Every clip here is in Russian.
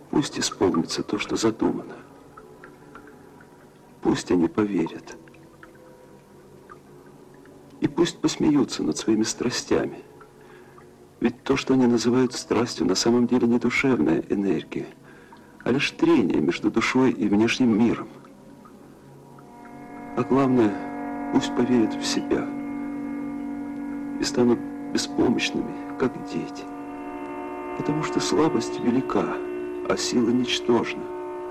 Пусть исполнится то, что задумано. Пусть они поверят. И пусть посмеются над своими страстями. Ведь то, что они называют страстью, на самом деле не душевная энергия, а лишь трение между душой и внешним миром. А главное, пусть поверят в себя и станут беспомощными, как дети. Потому что слабость велика, а сила ничтожна.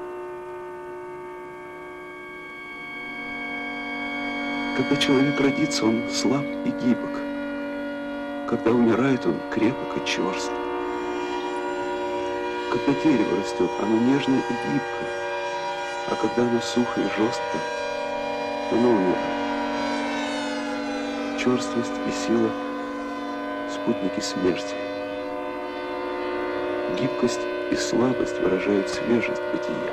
Когда человек родится, он слаб и гибок. Когда умирает, он крепок и черст. Когда дерево растет, оно нежное и гибко. А когда оно сухо и жестко, оно умирает. Черствость и сила — спутники смерти. Гибкость и слабость выражают свежесть бытия.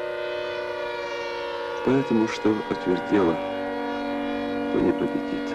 Поэтому, что отвердело, то не победит.